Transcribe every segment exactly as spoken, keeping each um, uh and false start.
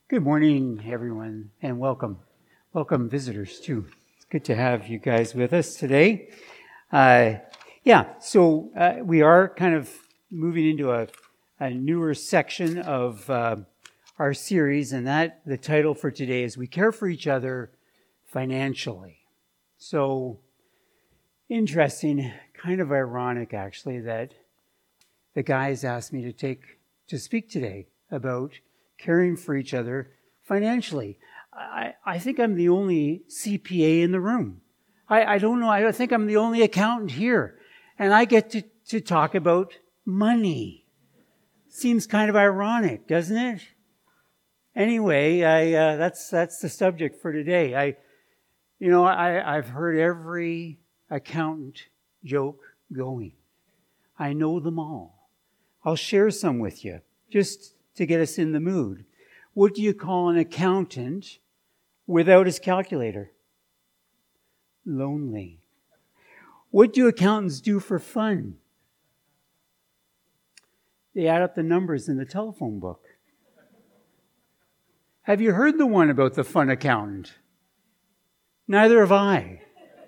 Good morning, everyone, and welcome. Welcome, visitors, too. It's good to have you guys with us today. Uh, yeah, so uh, we are kind of moving into a, a newer section of uh, our series, and that the title for today is We Care for Each Other Financially. So, interesting, kind of ironic, actually, that the guys asked me to take to speak today about caring for each other financially. I, I think I'm the only C P A in the room. I, I don't know, I think I'm the only accountant here. And I get to, to talk about money. Seems kind of ironic, doesn't it? Anyway, I uh, that's that's the subject for today. I, you know, I, I've heard every accountant joke going. I know them all. I'll share some with you, just to get us in the mood. What do you call an accountant without his calculator? Lonely. What do accountants do for fun? They add up the numbers in the telephone book. Have you heard the one about the fun accountant? Neither have I.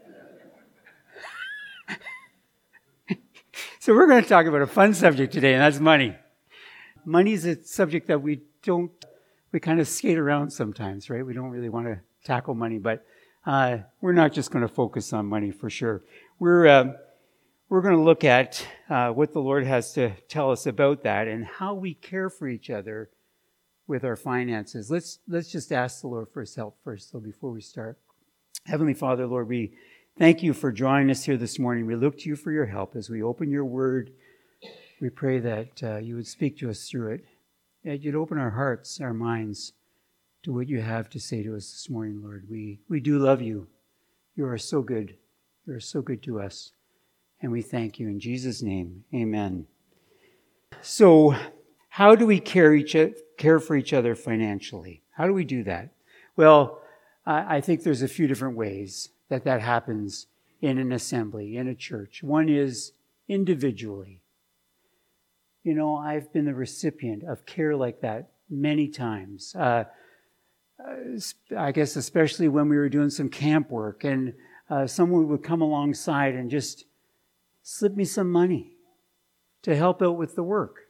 So we're going to talk about a fun subject today, and that's money. Money is a subject that we don't, we kind of skate around sometimes, right? We don't really want to tackle money, but uh, we're not just going to focus on money for sure. We're uh, we're going to look at uh, what the Lord has to tell us about that and how we care for each other with our finances. Let's let's just ask the Lord for His help first, though, before we start. Heavenly Father, Lord, we thank you for drawing us here this morning. We look to you for your help as we open your word. We pray that uh, you would speak to us through it, that you'd open our hearts, our minds to what you have to say to us this morning, Lord. We we do love you. You are so good. You are so good to us. And we thank you in Jesus' name. Amen. So how do we care, each, care for each other financially? How do we do that? Well, I, I think there's a few different ways that that happens in an assembly, in a church. One is individually. You know, I've been the recipient of care like that many times. Uh, I guess especially when we were doing some camp work and uh, someone would come alongside and just slip me some money to help out with the work.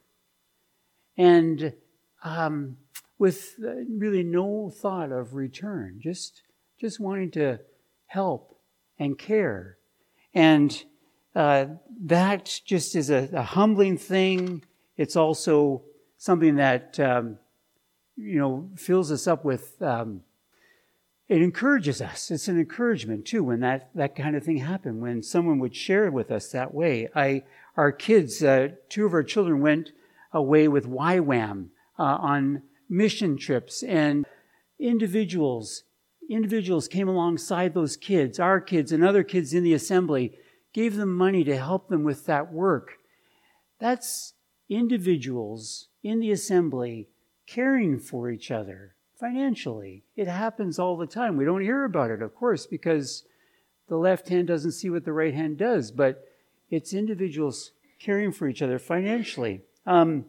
And um, with really no thought of return, just, just wanting to help and care. And Uh, that just is a, a humbling thing. It's also something that, um, you know, fills us up with, um, it encourages us. It's an encouragement, too, when that, that kind of thing happened, when someone would share with us that way. I, our kids, uh, two of our children went away with Y WAM uh, on mission trips, and individuals, individuals came alongside those kids, our kids and other kids in the assembly, gave them money to help them with that work. That's individuals in the assembly caring for each other financially. It happens all the time. We don't hear about it, of course, because the left hand doesn't see what the right hand does, but it's individuals caring for each other financially. Um,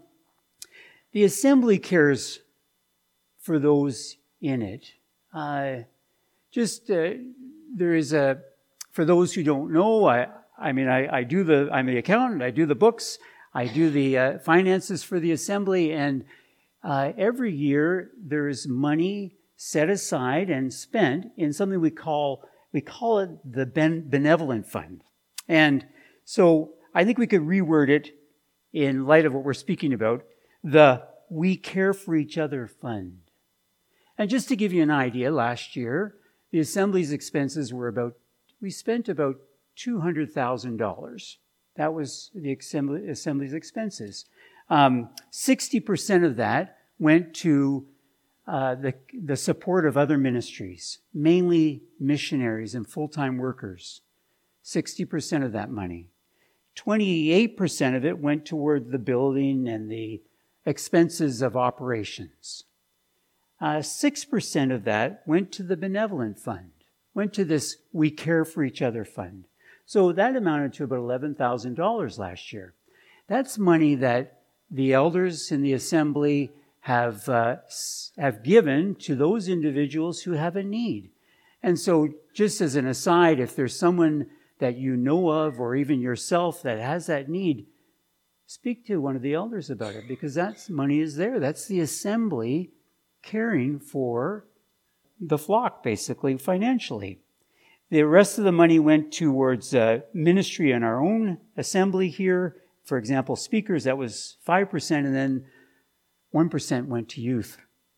the assembly cares for those in it. Uh, just, uh, there is a For those who don't know, I, I mean, I, I do the, I'm the accountant, I do the books, I do the uh, finances for the assembly, and uh, every year there is money set aside and spent in something we call, we call it the ben- benevolent fund. And so I think we could reword it in light of what we're speaking about, the We Care for Each Other Fund. And just to give you an idea, last year, the assembly's expenses were about We spent about two hundred thousand dollars. That was the assembly, assembly's expenses. Um, sixty percent of that went to uh, the, the support of other ministries, mainly missionaries and full-time workers. sixty percent of that money. twenty-eight percent of it went toward the building and the expenses of operations. Uh, six percent of that went to the benevolent fund. Went to this We Care for Each Other fund. So that amounted to about eleven thousand dollars last year. That's money that the elders in the assembly have uh, have given to those individuals who have a need. And so just as an aside, if there's someone that you know of or even yourself that has that need, speak to one of the elders about it, because that money is there. That's the assembly caring for the flock, basically, financially. The rest of the money went towards uh, ministry in our own assembly here. For example, speakers, that was five percent, and then one percent went to youth.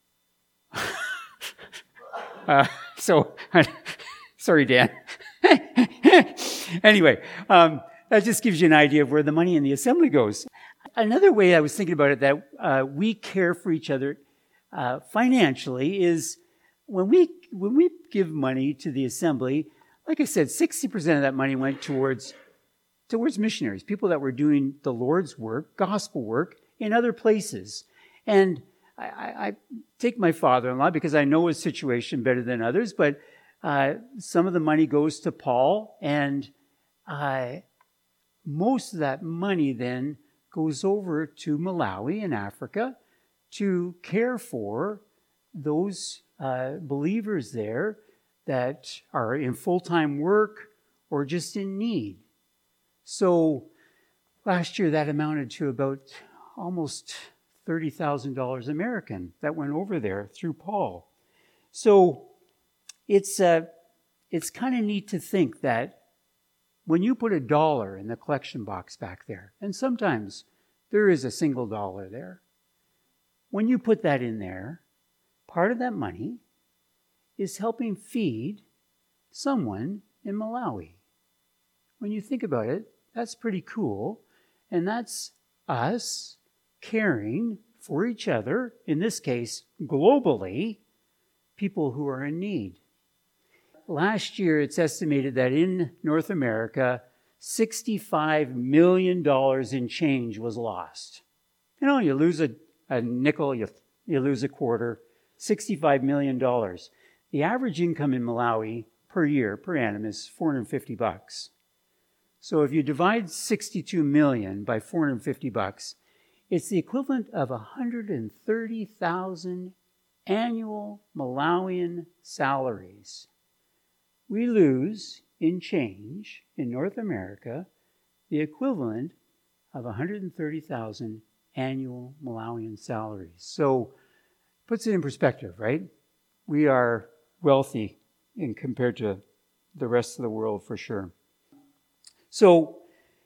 uh, so, sorry, Dan. Anyway, um, that just gives you an idea of where the money in the assembly goes. Another way I was thinking about it, that uh, we care for each other uh, financially, is when we when we give money to the assembly, like I said, sixty percent of that money went towards towards missionaries, people that were doing the Lord's work, gospel work in other places. And I, I, I take my father-in-law because I know his situation better than others, but uh, some of the money goes to Paul, and uh, most of that money then goes over to Malawi in Africa to care for those uh, believers there that are in full-time work or just in need. So last year that amounted to about almost thirty thousand dollars American that went over there through Paul. So it's uh, it's kind of neat to think that when you put a dollar in the collection box back there, and sometimes there is a single dollar there, when you put that in there, part of that money is helping feed someone in Malawi. When you think about it, that's pretty cool. And that's us caring for each other, in this case, globally, people who are in need. Last year, it's estimated that in North America, sixty-five million dollars in change was lost. You know, you lose a, a nickel, you, you lose a quarter, sixty-five million dollars. The average income in Malawi per year, per annum, is four hundred fifty bucks. So if you divide sixty-two million by four hundred fifty bucks, it's the equivalent of one hundred thirty thousand annual Malawian salaries. We lose in change in North America the equivalent of one hundred thirty thousand annual Malawian salaries. So puts it in perspective, right? We are wealthy in compared to the rest of the world for sure. So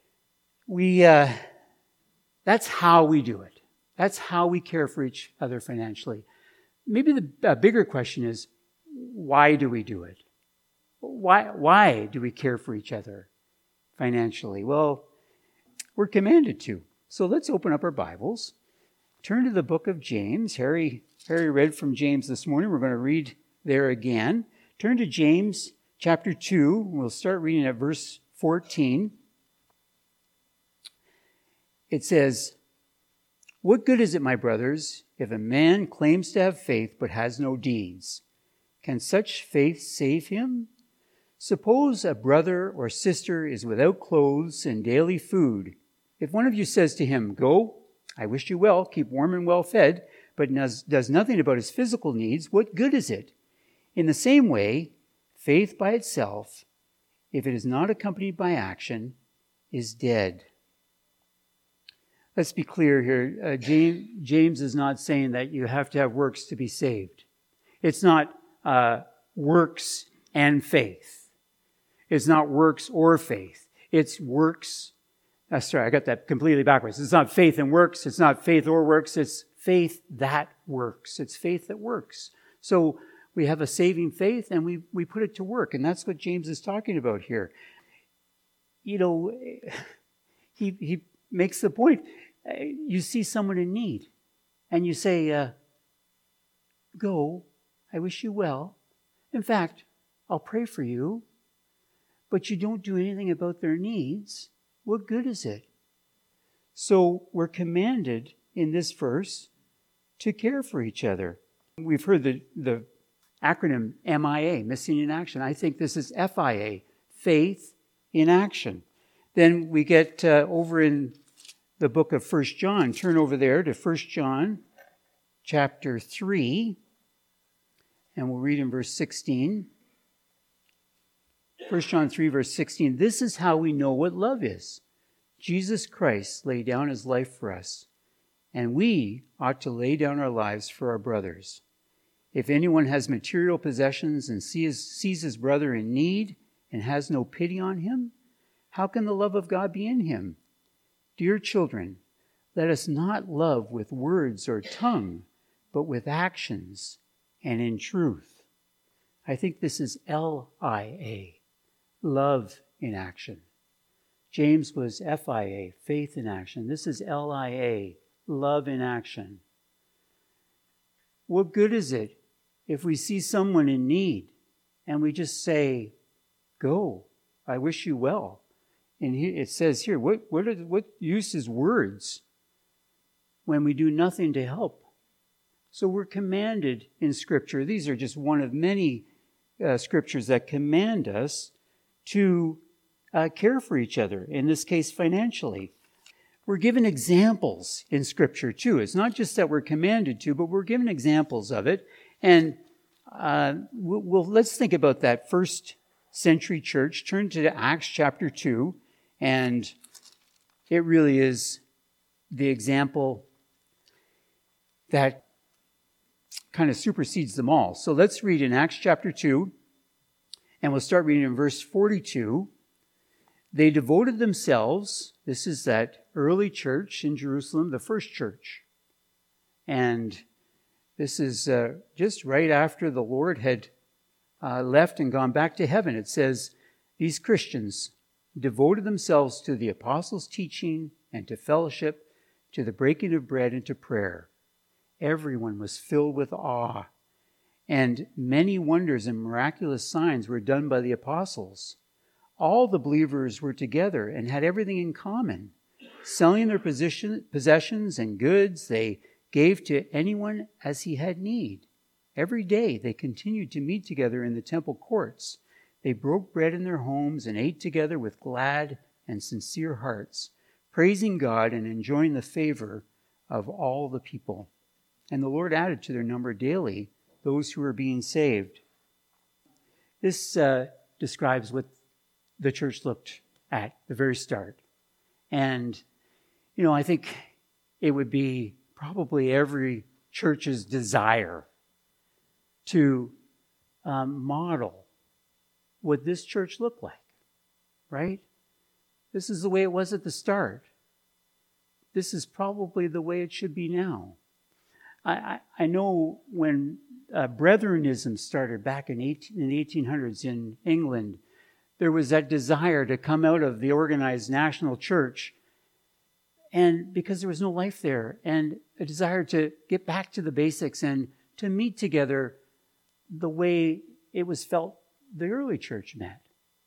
we uh, that's how we do it. That's how we care for each other financially. Maybe the uh, bigger question is, why do we do it? Why, why do we care for each other financially? Well, we're commanded to. So let's open up our Bibles. Turn to the book of James. Harry, Harry read from James this morning. We're going to read there again. Turn to James chapter two. We'll start reading at verse fourteen. It says, "What good is it, my brothers, if a man claims to have faith but has no deeds? Can such faith save him? Suppose a brother or sister is without clothes and daily food. If one of you says to him, 'Go, I wish you well, keep warm and well fed,' but does nothing about his physical needs, what good is it? In the same way, faith by itself, if it is not accompanied by action, is dead." Let's be clear here. Uh, James, James is not saying that you have to have works to be saved. It's not uh, works and faith. It's not works or faith. It's works. Uh, sorry, I got that completely backwards. It's not faith and works. It's not faith or works. It's faith that works. It's faith that works. So we have a saving faith and we, we put it to work. And that's what James is talking about here. You know, he, he makes the point. You see someone in need and you say, uh, "Go, I wish you well. In fact, I'll pray for you," but you don't do anything about their needs. What good is it? So we're commanded in this verse to care for each other. We've heard the, the acronym M I A, Missing in Action. I think this is F I A, Faith in Action. Then we get uh, over in the book of First John. Turn over there to First John chapter three, and we'll read in verse sixteen. First John three, verse sixteen. This is how we know what love is. Jesus Christ laid down his life for us, and we ought to lay down our lives for our brothers. If anyone has material possessions and sees, sees his brother in need and has no pity on him, how can the love of God be in him? Dear children, let us not love with words or tongue, but with actions and in truth. I think this is L I A, love in action. James was F I A, faith in action. This is L I A, love in action. What good is it if we see someone in need and we just say, go, I wish you well? And it says here, what, what, are, what use is words when we do nothing to help? So we're commanded in Scripture, these are just one of many uh, scriptures that command us to uh, care for each other, in this case financially. We're given examples in Scripture too. It's not just that we're commanded to, but we're given examples of it. And uh, we'll, we'll, let's think about that first century church. Turn to Acts chapter two, and it really is the example that kind of supersedes them all. So let's read in Acts chapter two, and we'll start reading in verse forty-two. They devoted themselves, this is that early church in Jerusalem, the first church. And this is uh, just right after the Lord had uh, left and gone back to heaven. It says, these Christians devoted themselves to the apostles' teaching and to fellowship, to the breaking of bread and to prayer. Everyone was filled with awe, and many wonders and miraculous signs were done by the apostles. All the believers were together and had everything in common. Selling their position, possessions and goods, they gave to anyone as he had need. Every day they continued to meet together in the temple courts. They broke bread in their homes and ate together with glad and sincere hearts, praising God and enjoying the favor of all the people. And the Lord added to their number daily those who were being saved. This uh, describes what the church looked at the very start. And, you know, I think it would be probably every church's desire to um, model what this church looked like, right? This is the way it was at the start. This is probably the way it should be now. I, I, I know when uh, Brethrenism started back in, eighteen, in the eighteen hundreds in England, there was that desire to come out of the organized national church, and because there was no life there, and a desire to get back to the basics and to meet together the way it was felt the early church met.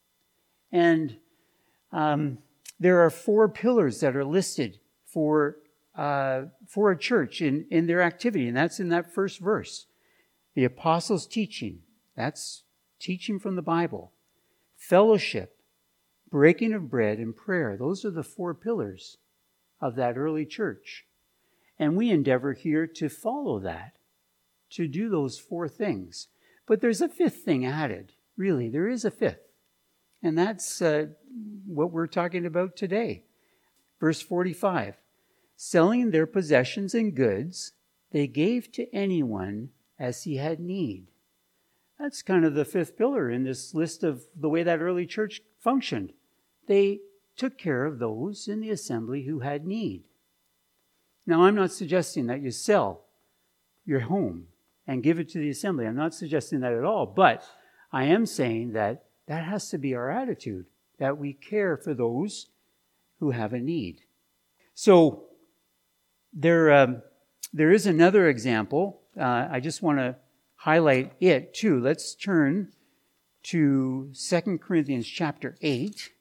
And um, there are four pillars that are listed for uh, for a church in, in their activity, and that's in that first verse. The apostles' teaching, that's teaching from the Bible. Fellowship, breaking of bread, and prayer. Those are the four pillars of that early church. And we endeavor here to follow that, to do those four things. But there's a fifth thing added. Really, there is a fifth. And that's uh, what we're talking about today. Verse forty-five. Selling their possessions and goods, they gave to anyone as he had need. That's kind of the fifth pillar in this list of the way that early church functioned. They took care of those in the assembly who had need. Now, I'm not suggesting that you sell your home and give it to the assembly. I'm not suggesting that at all. But I am saying that that has to be our attitude, that we care for those who have a need. So there, um, there is another example. Uh, I just want to highlight it too. Let's turn to Second Corinthians chapter eight.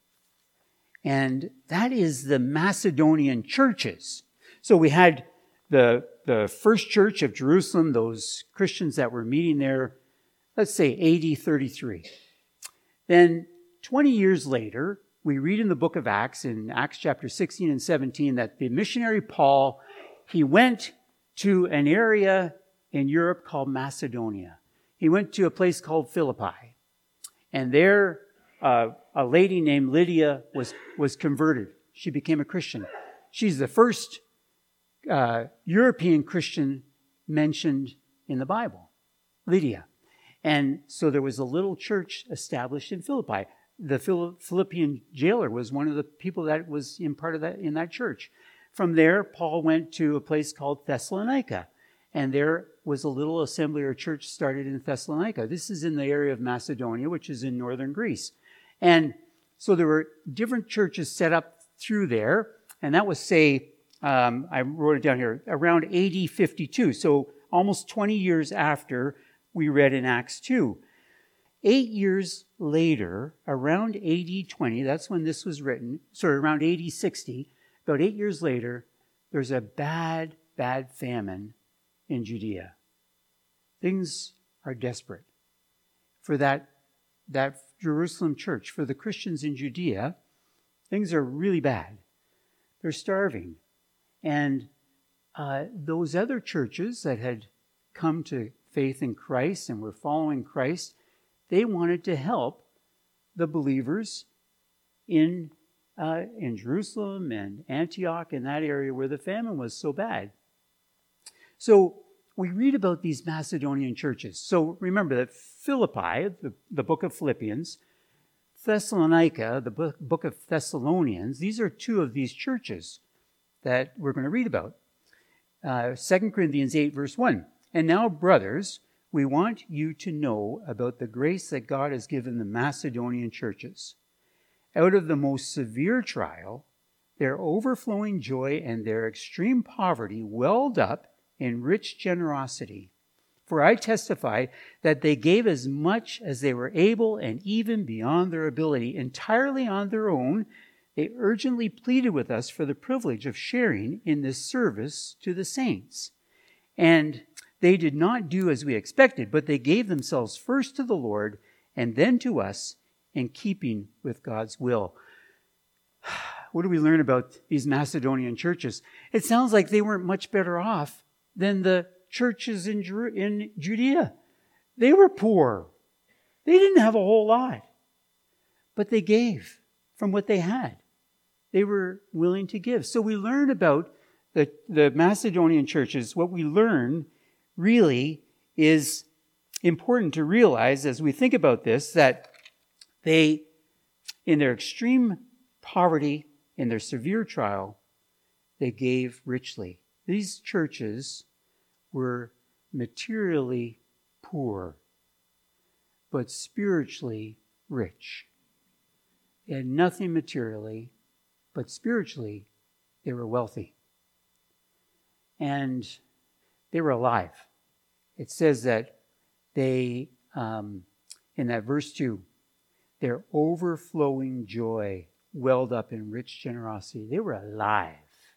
And that is the Macedonian churches. So we had the, the first church of Jerusalem, those Christians that were meeting there, let's say A D thirty-three. Then twenty years later, we read in the book of Acts, in Acts chapter sixteen and seventeen, that the missionary Paul, he went to an area in Europe called Macedonia. He went to a place called Philippi. And there, uh, a lady named Lydia was, was converted. She became a Christian. She's the first uh, European Christian mentioned in the Bible, Lydia. And so there was a little church established in Philippi. The Philippian jailer was one of the people that was in part of that in that church. From there, Paul went to a place called Thessalonica, and there was a little assembly or church started in Thessalonica. This is in the area of Macedonia, which is in northern Greece. And so there were different churches set up through there, and that was, say, um, I wrote it down here, around A D fifty-two, so almost twenty years after we read in Acts two. Eight years later, around A D twenty, that's when this was written, sorry, around A D sixty, about eight years later, there's a bad, bad famine in Judea. Things are desperate. For that, that Jerusalem church, for the Christians in Judea, things are really bad. They're starving. And uh, those other churches that had come to faith in Christ and were following Christ, they wanted to help the believers in uh, in Jerusalem and Antioch, in that area where the famine was so bad. So we read about these Macedonian churches. So remember that Philippi, the, the book of Philippians, Thessalonica, the book, book of Thessalonians, these are two of these churches that we're going to read about. Uh, Second Corinthians eight, verse one. And now, brothers, we want you to know about the grace that God has given the Macedonian churches. Out of the most severe trial, their overflowing joy and their extreme poverty welled up in rich generosity. For I testify that they gave as much as they were able and even beyond their ability, entirely on their own. They urgently pleaded with us for the privilege of sharing in this service to the saints. And they did not do as we expected, but they gave themselves first to the Lord and then to us, in keeping with God's will. What do we learn about these Macedonian churches? It sounds like they weren't much better off than the churches in, Jer- in Judea. They were poor. They didn't have a whole lot. But they gave from what they had. They were willing to give. So we learn about the, the Macedonian churches. What we learn really is important to realize as we think about this, that they, in their extreme poverty, in their severe trial, they gave richly. These churches were materially poor, but spiritually rich. They had nothing materially, but spiritually they were wealthy. And they were alive. It says that they, um, in that verse two, their overflowing joy welled up in rich generosity. They were alive.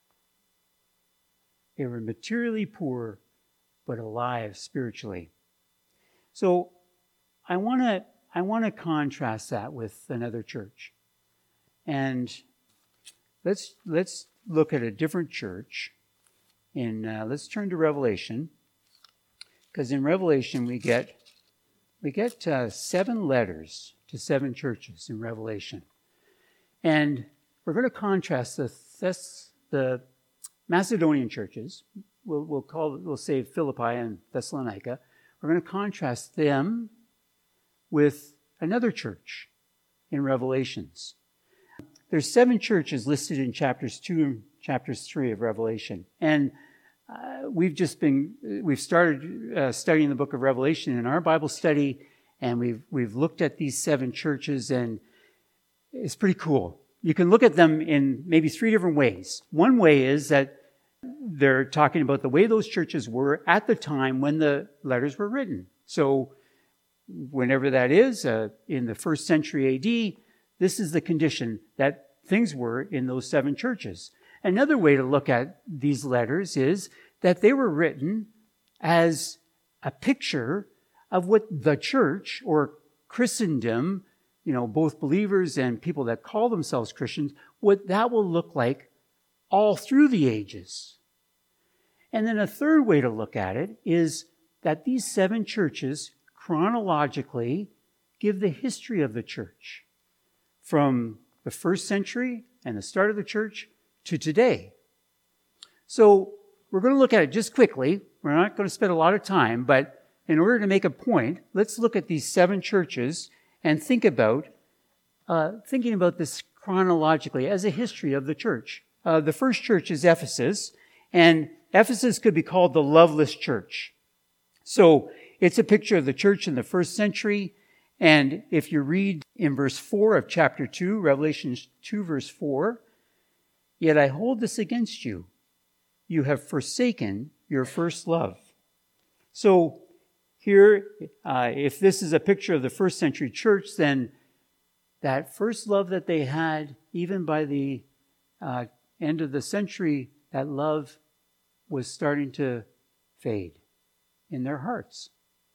They were materially poor, but alive spiritually. So I want to I want to contrast that with another church. And let's let's look at a different church. In uh, let's turn to Revelation, because in Revelation we get we get uh, seven letters to seven churches in Revelation. And we're going to contrast the Thess, the Macedonian churches. We'll, we'll call we'll say Philippi and Thessalonica. We're going to contrast them with another church in Revelations. There's seven churches listed in chapters two and chapters three of Revelation. And uh, we've just been, we've started uh, studying the book of Revelation in our Bible study, and we've we've looked at these seven churches, and it's pretty cool. You can look at them in maybe three different ways. One way is that they're talking about the way those churches were at the time when the letters were written. So whenever that is, uh, in the first century A D, this is the condition that things were in those seven churches. Another way to look at these letters is that they were written as a picture of what the church or Christendom, you know, both believers and people that call themselves Christians, what that will look like all through the ages. And then a third way to look at it is that these seven churches chronologically give the history of the church from the first century and the start of the church to today. So we're going to look at it just quickly. We're not going to spend a lot of time, but in order to make a point, let's look at these seven churches and think about uh, thinking about this chronologically as a history of the church. Uh, the first church is Ephesus, and Ephesus could be called the loveless church. So it's a picture of the church in the first century. And if you read in verse four of chapter two, Revelation two, verse four, yet I hold this against you. You have forsaken your first love. So here, uh, if this is a picture of the first century church, then that first love that they had, even by the uh, end of the century, that love was starting to fade in their hearts.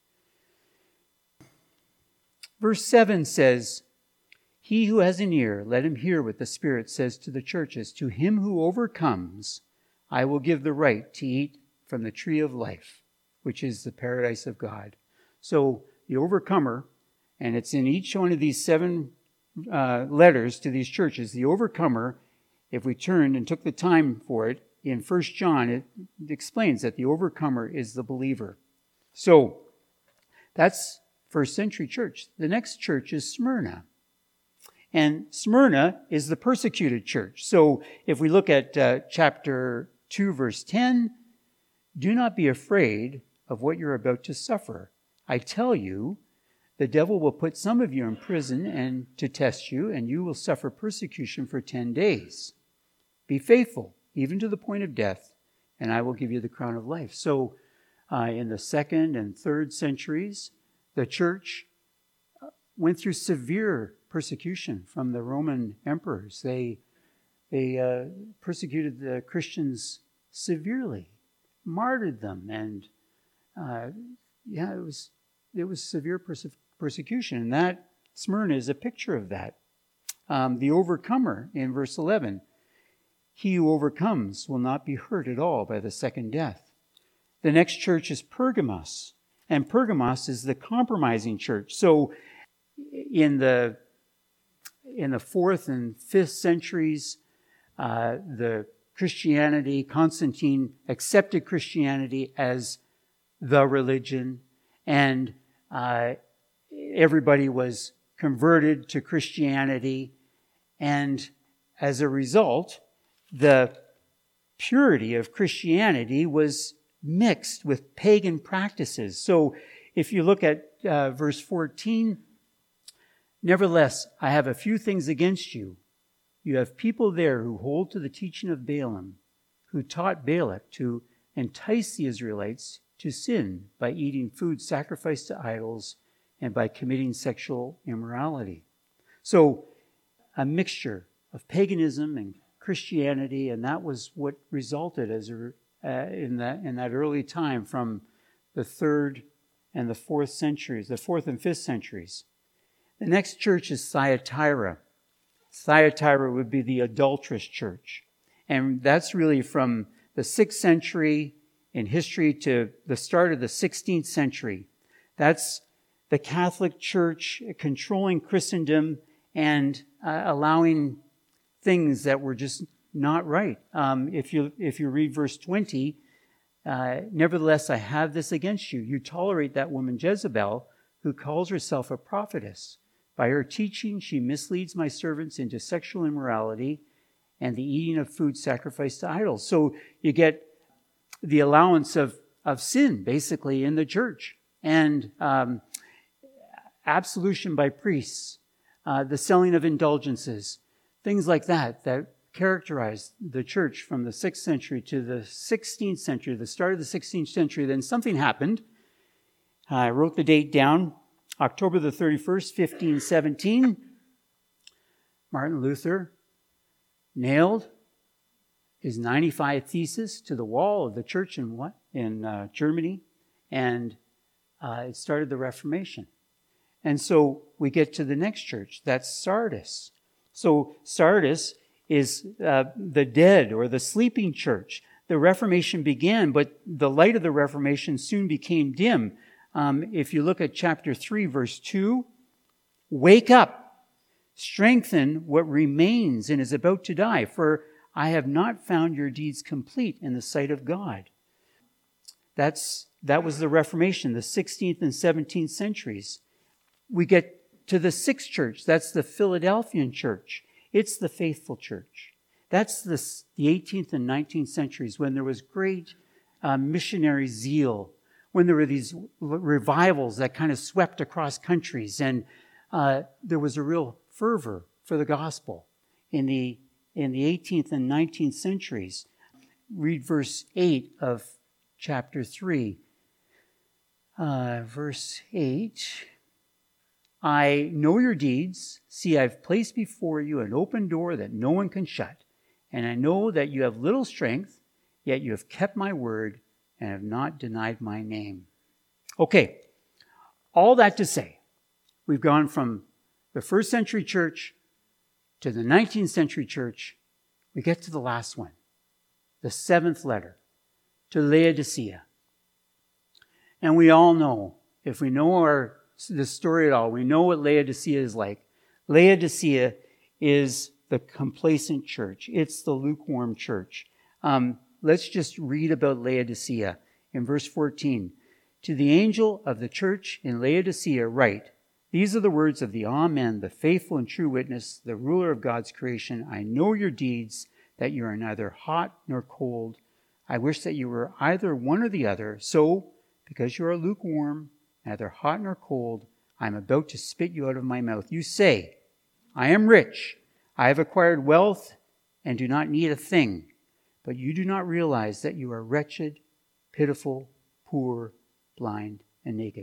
Verse seven says, he who has an ear, let him hear what the Spirit says to the churches. To him who overcomes, I will give the right to eat from the tree of life, which is the paradise of God. So the overcomer, and it's in each one of these seven uh, letters to these churches, the overcomer, if we turned and took the time for it, in First John, it explains that the overcomer is the believer. So that's first century church. The next church is Smyrna. And Smyrna is the persecuted church. So if we look at uh, chapter two, verse ten, do not be afraid of what you're about to suffer. I tell you, the devil will put some of you in prison and to test you, and you will suffer persecution for ten days. Be faithful, even to the point of death, and I will give you the crown of life. So uh, in the second and third centuries, the church went through severe persecution from the Roman emperors. They, they uh, persecuted the Christians severely, martyred them, and uh, yeah, it was it was severe perse- persecution. And that Smyrna is a picture of that. Um, the overcomer in verse eleven, he who overcomes will not be hurt at all by the second death. The next church is Pergamos, and Pergamos is the compromising church. So in the in the fourth and fifth centuries, uh, the Christianity, Constantine accepted Christianity as the religion, and uh, everybody was converted to Christianity. And as a result, the purity of Christianity was mixed with pagan practices. So if you look at uh, verse fourteen, nevertheless, I have a few things against you. You have people there who hold to the teaching of Balaam, who taught Balak to entice the Israelites to sin by eating food sacrificed to idols and by committing sexual immorality. So a mixture of paganism and Christianity, and that was what resulted as a, uh, in that in that early time from the third and the fourth centuries, the fourth and fifth centuries. The next church is Thyatira. Thyatira would be the adulterous church. And that's really from the sixth century in history to the start of the sixteenth century. That's the Catholic Church controlling Christendom and uh, allowing things that were just not right. Um, if you if you read verse twenty, uh, nevertheless, I have this against you. You tolerate that woman Jezebel, who calls herself a prophetess. By her teaching, she misleads my servants into sexual immorality and the eating of food sacrificed to idols. So you get the allowance of, of sin, basically, in the church. And um, absolution by priests, uh, the selling of indulgences, things like that, that characterized the church from the sixth century to the sixteenth century, the start of the sixteenth century. Then something happened. I wrote the date down. October the thirty-first, fifteen seventeen, Martin Luther nailed his ninety-five Theses to the wall of the church in what? In uh, Germany, and uh, it started the Reformation. And so we get to the next church, that's Sardis. So Sardis is uh, the dead or the sleeping church. the Reformation began, but the light of the Reformation soon became dim. Um, if you look at chapter three, verse two, wake up, strengthen what remains and is about to die, for I have not found your deeds complete in the sight of God. That's, that was the Reformation, the sixteenth and seventeenth centuries. We get to the sixth church. That's the Philadelphian church. It's the faithful church. That's the, the eighteenth and nineteenth centuries when there was great uh, missionary zeal, when there were these revivals that kind of swept across countries, and uh, there was a real fervor for the gospel in the in the eighteenth and nineteenth centuries. Read verse eight of chapter three. Uh, verse eight. I know your deeds. See, I've placed before you an open door that no one can shut. And I know that you have little strength, yet you have kept my word and have not denied my name. Okay, all that to say, we've gone from the first century church to the nineteenth century church. We get to the last one, the seventh letter, to Laodicea. And we all know, if we know our the story at all, we know what Laodicea is like. Laodicea is the complacent church. It's the lukewarm church. Um, let's just read about Laodicea in verse fourteen. To the angel of the church in Laodicea write, these are the words of the Amen, the faithful and true witness, the ruler of God's creation. I know your deeds, that you are neither hot nor cold. I wish that you were either one or the other. So, because you are lukewarm, neither hot nor cold, I am about to spit you out of my mouth. You say, I am rich, I have acquired wealth, and do not need a thing. But you do not realize that you are wretched, pitiful, poor, blind, and naked.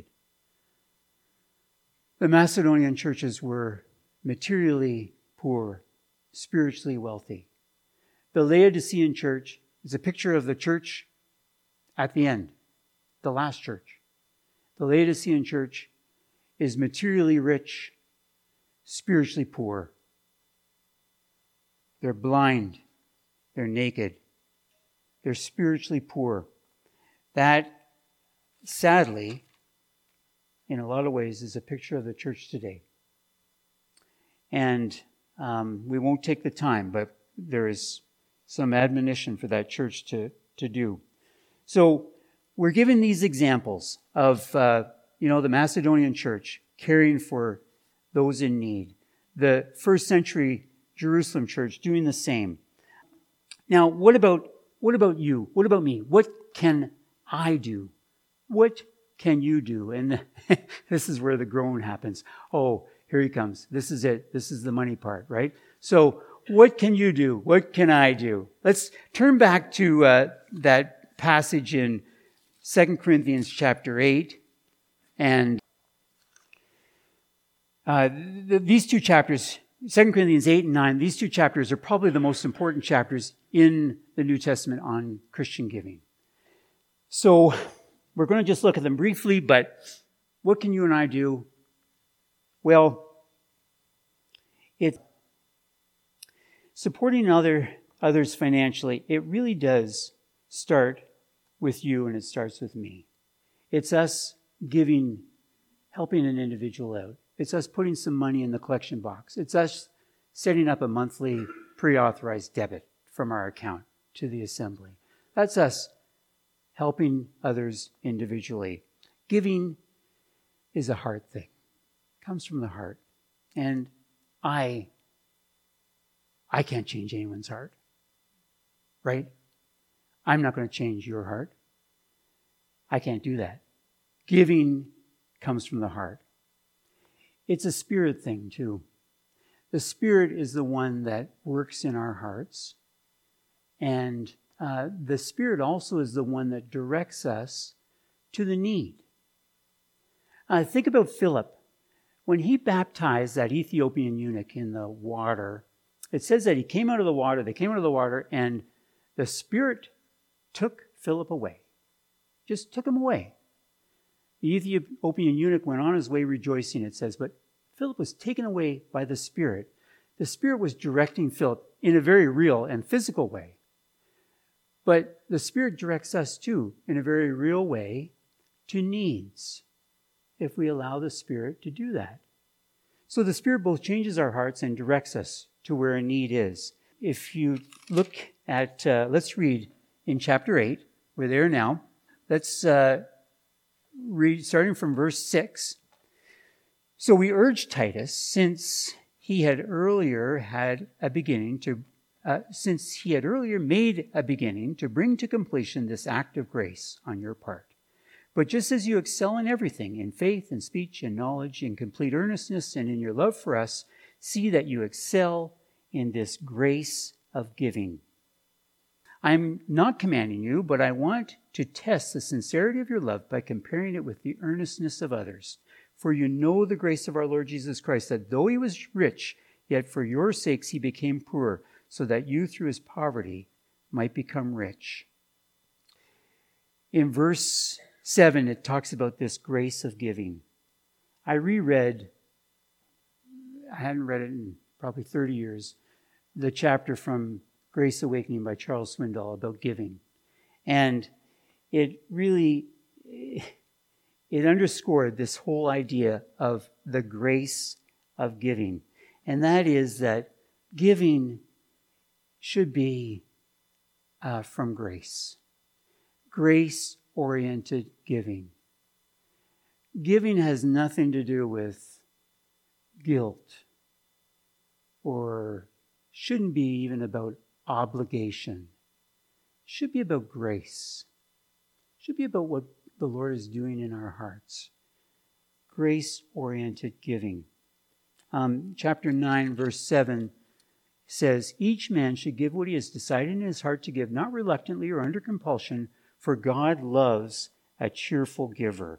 The Macedonian churches were materially poor, spiritually wealthy. The Laodicean church is a picture of the church at the end, the last church. The Laodicean church is materially rich, spiritually poor. They're blind. They're naked. They're spiritually poor. That, sadly, in a lot of ways, is a picture of the church today. And um, we won't take the time, but there is some admonition for that church to, to do. So, we're given these examples of, uh, you know, the Macedonian church caring for those in need. The first century Jerusalem church doing the same. Now, what about, what about you? What about me? What can I do? What can you do? And this is where the groan happens. Oh, here he comes. This is it. This is the money part, right? So, what can you do? What can I do? Let's turn back to uh, that passage in Second Corinthians chapter eight, and uh, th- these two chapters, Second Corinthians eight and nine, these two chapters are probably the most important chapters in the New Testament on Christian giving. So we're going to just look at them briefly, but what can you and I do? Well, it's supporting other others financially. It really does start with you, and it starts with me. It's us giving, helping an individual out. It's us putting some money in the collection box. It's us setting up a monthly pre-authorized debit from our account to the assembly. That's us helping others individually. Giving is a heart thing. It comes from the heart. And I, I can't change anyone's heart. Right? I'm not going to change your heart. I can't do that. Giving comes from the heart. It's a spirit thing, too. The Spirit is the one that works in our hearts. And uh, the Spirit also is the one that directs us to the need. Uh, think about Philip. When he baptized that Ethiopian eunuch in the water, it says that he came out of the water, they came out of the water, and the Spirit took Philip away. Just took him away. The Ethiopian eunuch went on his way rejoicing, it says, but Philip was taken away by the Spirit. The Spirit was directing Philip in a very real and physical way. But the Spirit directs us too, in a very real way, to needs, if we allow the Spirit to do that. So the Spirit both changes our hearts and directs us to where a need is. If you look at, uh, let's read in chapter eight. We're there now. Let's uh, read, starting from verse six. So we urge Titus, since he had earlier had a beginning to, uh, since he had earlier made a beginning to bring to completion this act of grace on your part. But just as you excel in everything, in faith and speech and knowledge, in complete earnestness and in your love for us, see that you excel in this grace of giving. I'm not commanding you, but I want to test the sincerity of your love by comparing it with the earnestness of others. For you know the grace of our Lord Jesus Christ, that though he was rich, yet for your sakes he became poor, so that you through his poverty might become rich. In verse seven, it talks about this grace of giving. I reread, I hadn't read it in probably thirty years, the chapter from Grace Awakening by Charles Swindoll about giving. And it really, it underscored this whole idea of the grace of giving. And that is that giving should be uh, from grace. Grace-oriented giving. Giving has nothing to do with guilt, or shouldn't be even about obligation. It should be about grace. It should be about what the Lord is doing in our hearts. Grace-oriented giving. Um, chapter nine, verse seven says, each man should give what he has decided in his heart to give, not reluctantly or under compulsion, for God loves a cheerful giver.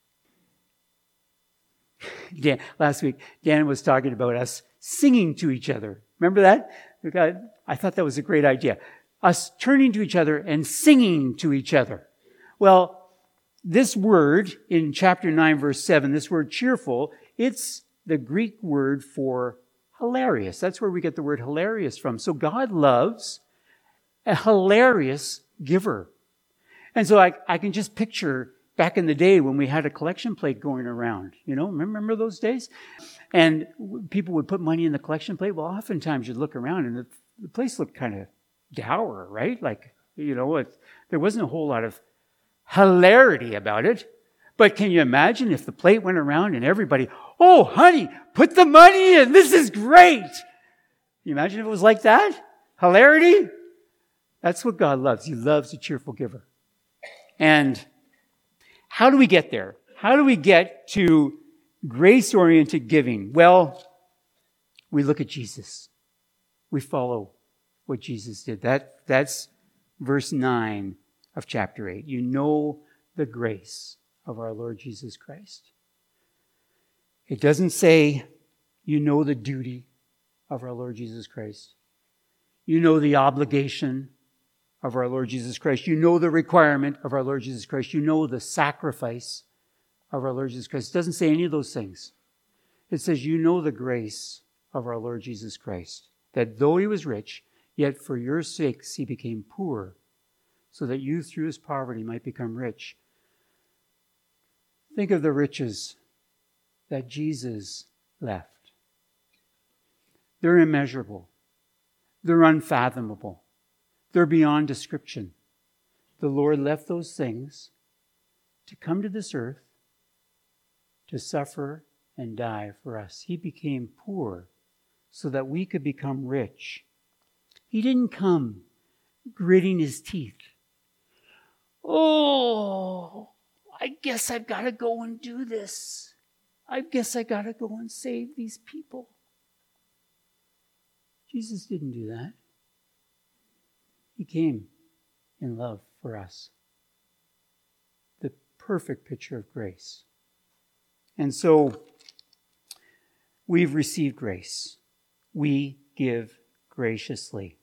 Dan, last week, Dan was talking about us singing to each other. Remember that? I thought that was a great idea. Us turning to each other and singing to each other. Well, this word in chapter nine, verse seven, this word cheerful, it's the Greek word for hilarious. That's where we get the word hilarious from. So God loves a hilarious giver. And so I, I can just picture back in the day when we had a collection plate going around. You know, remember those days? And people would put money in the collection plate. Well, oftentimes you'd look around and the, the place looked kind of dour, right? Like, you know, it, there wasn't a whole lot of hilarity about it. But can you imagine if the plate went around and everybody, oh, honey, put the money in. This is great. Can you imagine if it was like that? Hilarity? That's what God loves. He loves a cheerful giver. And how do we get there? How do we get to grace-oriented giving? Well, we look at Jesus. We follow what Jesus did. That, that's verse nine of chapter eight. You know the grace of our Lord Jesus Christ. It doesn't say you know the duty of our Lord Jesus Christ. You know the obligation of our Lord Jesus Christ. You know the requirement of our Lord Jesus Christ. You know the sacrifice of our Lord Jesus Christ. It doesn't say any of those things. It says you know the grace of our Lord Jesus Christ, that though he was rich, yet for your sakes he became poor, so that you through his poverty might become rich. Think of the riches that Jesus left. They're immeasurable. They're unfathomable. They're beyond description. The Lord left those things to come to this earth, to suffer and die for us. He became poor so that we could become rich. He didn't come gritting his teeth. Oh, I guess I've got to go and do this. I guess I got to go and save these people. Jesus didn't do that. He came in love for us. The perfect picture of grace. And so we've received grace. We give graciously.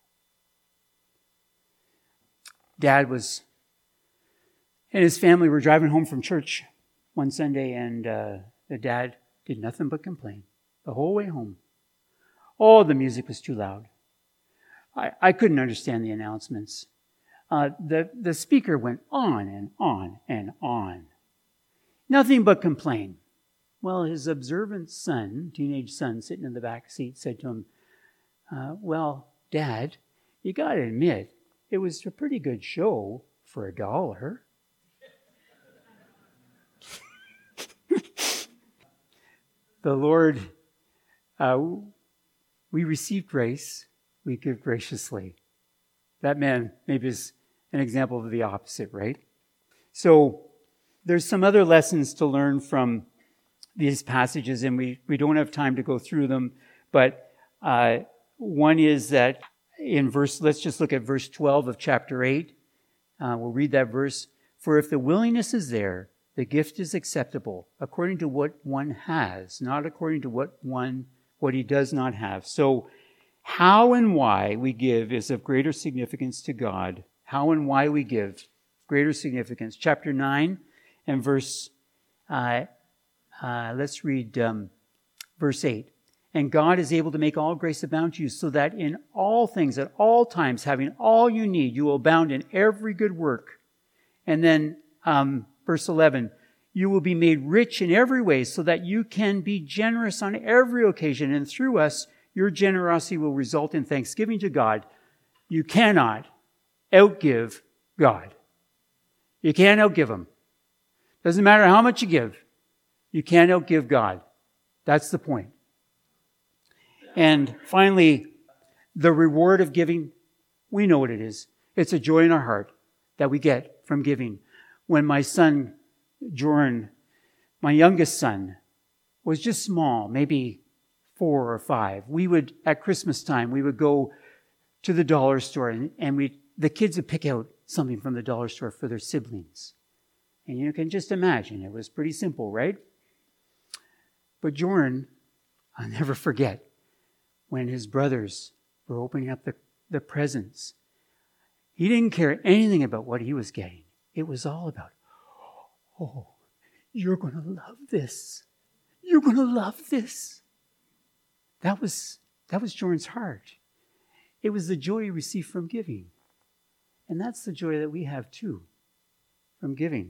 Dad was, and his family were driving home from church one Sunday, and uh, the dad did nothing but complain the whole way home. Oh, the music was too loud. I, I couldn't understand the announcements. Uh, the, the speaker went on and on and on. Nothing but complain. Well, his observant son, teenage son, sitting in the back seat, said to him, uh, well, Dad, you got to admit, it was a pretty good show for a dollar. The Lord, uh, we receive grace, we give graciously. That man maybe is an example of the opposite, right? So there's some other lessons to learn from these passages, and we, we don't have time to go through them, but uh, one is that in verse, let's just look at verse twelve of chapter eight. Uh, we'll read that verse. For if the willingness is there, the gift is acceptable according to what one has, not according to what one, what he does not have. So how and why we give is of greater significance to God. How and why we give, greater significance. Chapter nine and verse, uh, uh, let's read um, verse eight. And God is able to make all grace abound to you, so that in all things, at all times, having all you need, you will abound in every good work. And then um, verse eleven, you will be made rich in every way, so that you can be generous on every occasion. And through us, your generosity will result in thanksgiving to God. You cannot outgive God. You can't outgive Him. Doesn't matter how much you give. You can't outgive God. That's the point. And finally, the reward of giving, we know what it is. It's a joy in our heart that we get from giving. When my son, Joran, my youngest son, was just small, maybe four or five, we would, at Christmas time, we would go to the dollar store and, and we, the kids would pick out something from the dollar store for their siblings. And you can just imagine, it was pretty simple, right? But Joran, I'll never forget, when his brothers were opening up the, the presents, he didn't care anything about what he was getting. It was all about, oh, you're going to love this. You're going to love this. That was, that was Joran's heart. It was the joy he received from giving. And that's the joy that we have too, from giving.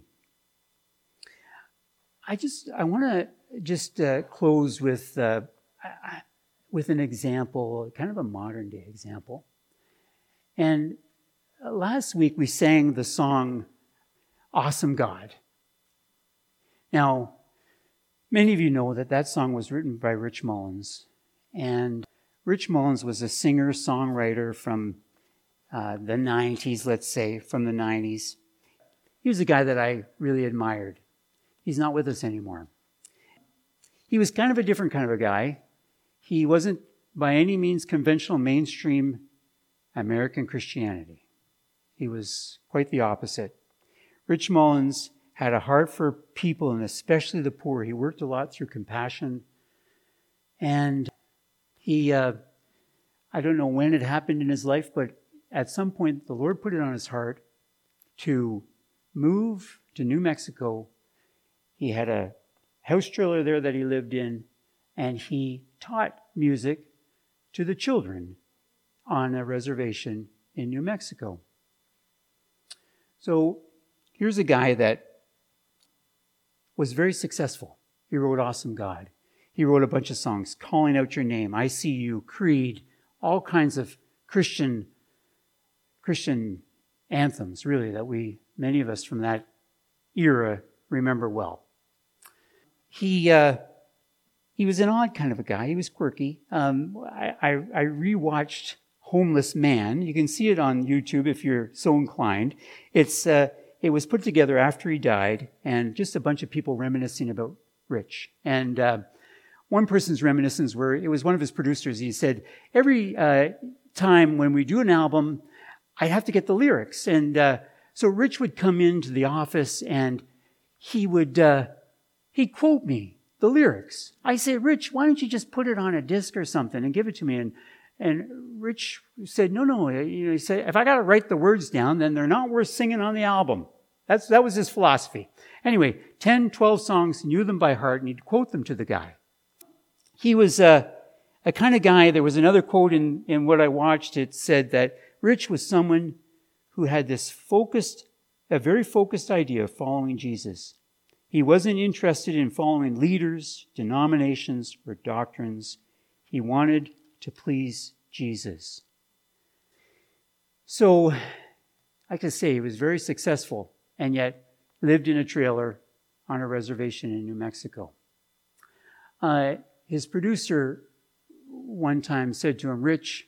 I just, I want to just uh, close with, uh, I, with an example, kind of a modern day example. And last week we sang the song, Awesome God. Now, many of you know that that song was written by Rich Mullins. And Rich Mullins was a singer-songwriter from uh, the nineties, let's say, from the nineties. He was a guy that I really admired. He's not with us anymore. He was kind of a different kind of a guy. He wasn't by any means conventional mainstream American Christianity. He was quite the opposite. Rich Mullins had a heart for people and especially the poor. He worked a lot through compassion. And he, uh, I don't know when it happened in his life, but at some point the Lord put it on his heart to move to New Mexico. He had a house trailer there that he lived in, and he taught music to the children on a reservation in New Mexico. So here's a guy that was very successful. He wrote Awesome God. He wrote a bunch of songs, Calling Out Your Name, I See You, Creed, all kinds of Christian Christian anthems, really, that we, many of us from that era, remember well. He uh, he was an odd kind of a guy. He was quirky. Um, I, I, I rewatched Homeless Man. You can see it on YouTube if you're so inclined. It's uh, it was put together after he died, and just a bunch of people reminiscing about Rich. And uh, one person's reminiscence were, it was one of his producers. He said, every uh, time when we do an album, I'd have to get the lyrics. And uh, so Rich would come into the office and he would uh, he'd quote me the lyrics. I say, Rich, why don't you just put it on a disc or something and give it to me? And and Rich said, no, no. You know, he said, if I got to write the words down, then they're not worth singing on the album. That's that was his philosophy. Anyway, ten, twelve songs, knew them by heart, and he'd quote them to the guy. He was a, a kind of guy, there was another quote in, in what I watched, it said that Rich was someone who had this focused, a very focused idea of following Jesus. He wasn't interested in following leaders, denominations, or doctrines. He wanted to please Jesus. So, I could say he was very successful, and yet lived in a trailer on a reservation in New Mexico. Uh, his producer one time said to him, Rich,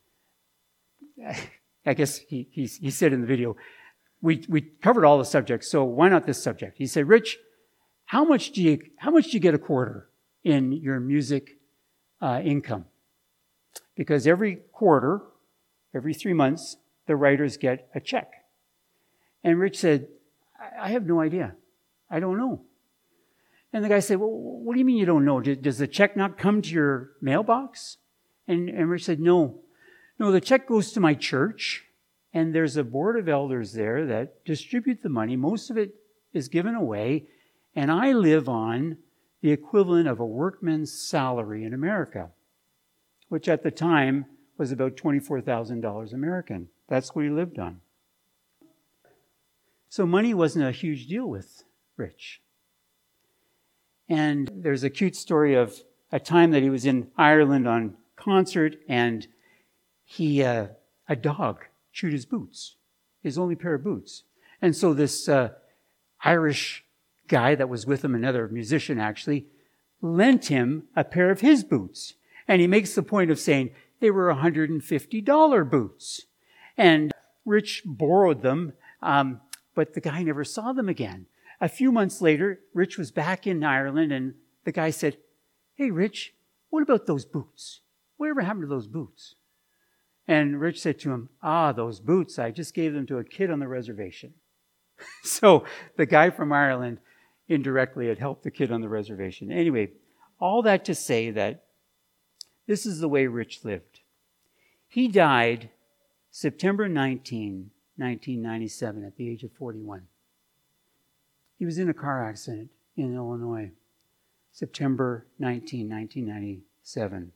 I guess he, he, he said in the video, we, we covered all the subjects, so why not this subject? He said, Rich, how much do you, how much do you get a quarter in your music uh, income? Because every quarter, every three months, the writers get a check. And Rich said, I, I have no idea. I don't know. And the guy said, well, what do you mean you don't know? Does the check not come to your mailbox? And, and Rich said, no. No, the check goes to my church, and there's a board of elders there that distribute the money. Most of it is given away, and I live on the equivalent of a workman's salary in America, which at the time was about twenty-four thousand dollars American. That's what he lived on. So money wasn't a huge deal with Rich. And there's a cute story of a time that he was in Ireland on concert, and he, uh, a dog chewed his boots, his only pair of boots. And so this uh, Irish guy that was with him, another musician actually, lent him a pair of his boots. And he makes the point of saying they were one hundred fifty dollars boots. And Rich borrowed them, um, but the guy never saw them again. A few months later, Rich was back in Ireland, and the guy said, hey, Rich, what about those boots? Whatever happened to those boots? And Rich said to him, ah, those boots, I just gave them to a kid on the reservation. So the guy from Ireland indirectly had helped the kid on the reservation. Anyway, all that to say that this is the way Rich lived. He died September nineteenth, nineteen ninety-seven, at the age of forty-one. He was in a car accident in Illinois, September nineteenth, nineteen ninety-seven.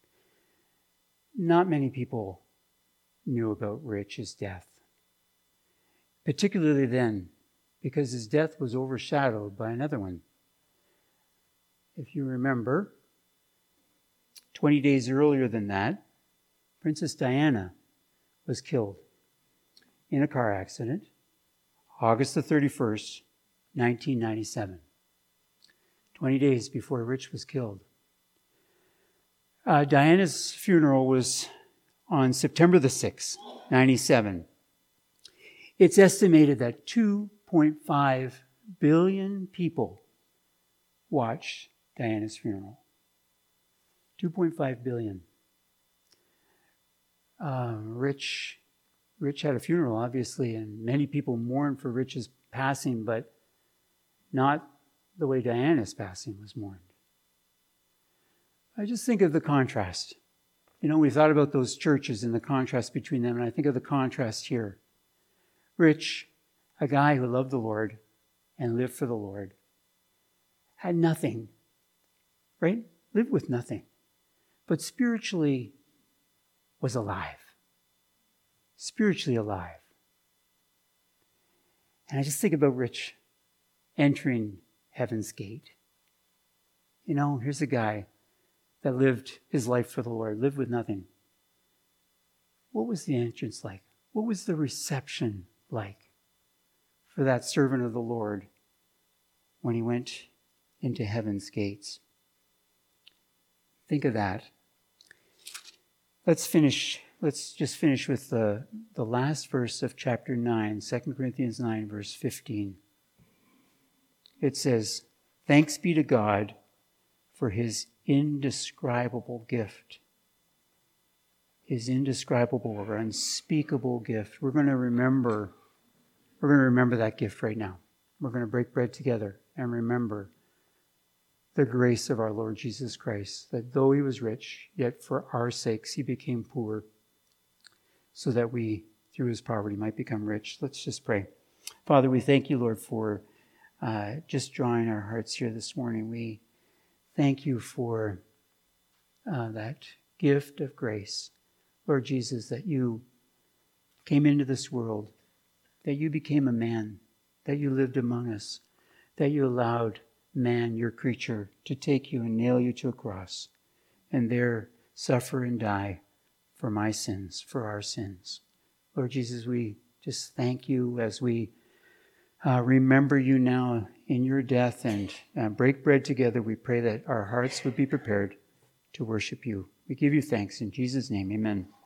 Not many people knew about Rich's death, particularly then, because his death was overshadowed by another one. If you remember, twenty days earlier than that, Princess Diana was killed in a car accident, August the thirty-first, nineteen ninety-seven, twenty days before Rich was killed. Uh, Diana's funeral was on September the sixth, ninety-seven. It's estimated that two point five billion people watched Diana's funeral. two point five billion. Uh, Rich, Rich had a funeral, obviously, and many people mourned for Rich's passing, but not the way Diana's passing was mourned. I just think of the contrast. You know, we thought about those churches and the contrast between them, and I think of the contrast here. Rich, a guy who loved the Lord and lived for the Lord, had nothing, right? Lived with nothing, but spiritually was alive. Spiritually alive. And I just think about Rich entering Heaven's Gate. You know, here's a guy that lived his life for the Lord, lived with nothing. What was the entrance like? What was the reception like for that servant of the Lord when he went into Heaven's gates? Think of that. Let's finish. Let's just finish with the, the last verse of chapter nine, Second Corinthians nine, verse fifteen. It says, thanks be to God for his indescribable gift. His indescribable or unspeakable gift. We're going to remember, we're going to remember that gift right now. We're going to break bread together and remember the grace of our Lord Jesus Christ, that though he was rich, yet for our sakes he became poor, so that we, through his poverty, might become rich. Let's just pray. Father, we thank you, Lord, for uh, just drawing our hearts here this morning. We thank you for uh, that gift of grace, Lord Jesus, that you came into this world, that you became a man, that you lived among us, that you allowed man, your creature, to take you and nail you to a cross, and there suffer and die for my sins, for our sins. Lord Jesus, we just thank you as we uh, remember you now in your death and uh, break bread together. We pray that our hearts would be prepared to worship you. We give you thanks in Jesus' name. Amen.